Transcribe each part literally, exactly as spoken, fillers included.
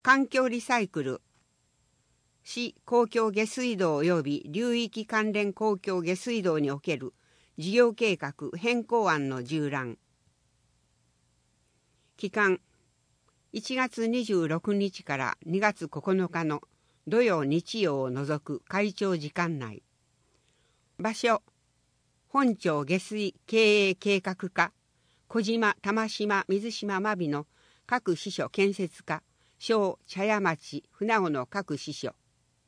環境リサイクル、市公共下水道及び流域関連公共下水道における事業計画変更案の縦覧。期間、いちがつにじゅうろくにちからにがつここのかの土曜日曜を除く会長時間内。場所、本町下水経営計画課、小島、玉島、水島、真備の各支所建設課、小茶屋町、船尾の各支所。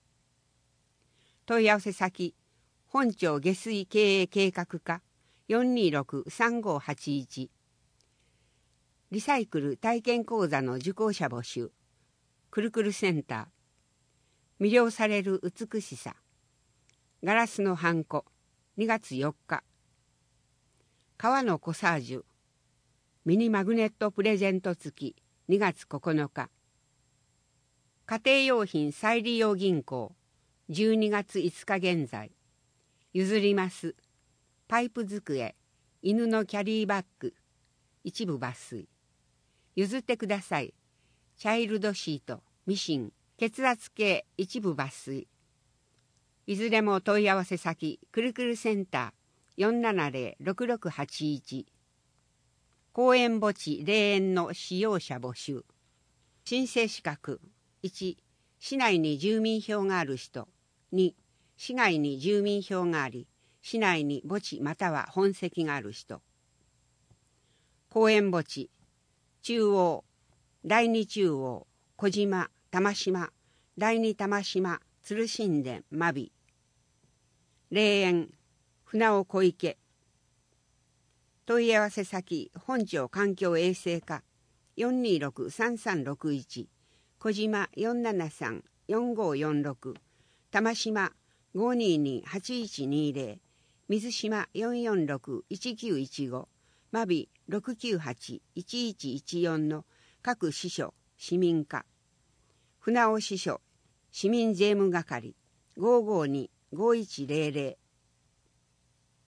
問い合わせ先、本町下水経営計画課 よんにーろくさんごはちいち。リサイクル体験講座の受講者募集。くるくるセンター。魅了される美しさ。ガラスのハンコ。にがつよっか。革のコサージュ。ミニマグネットプレゼント付き。にがつここのか。家庭用品再利用銀行。じゅうにがついつか現在。譲ります。パイプ机。犬のキャリーバッグ。一部抜粋。譲ってください。チャイルドシート、ミシン、血圧計、一部抜粋。いずれも問い合わせ先、くるくるセンター よんななぜろろくろくはちいち。公園墓地霊園の使用者募集。申請資格。いち、市内に住民票がある人。に、市外に住民票があり、市内に墓地または本籍がある人。公園墓地、中央、第二中央、小島、玉島、第二玉島、鶴神殿、真備。霊園、船尾小池。問い合わせ先、本町環境衛生課 よんにーろくさんさんろくいち、小島 よんななさんよんごよんろく、玉島 ごにーにーはちいちにーぜろ、水島 よんよんろくいちきゅういちご、真備 ろくきゅうはちいちいちいちよんの各支所、市民課。船尾支所、市民税務係 ごーごーにーごーいちぜろぜろ、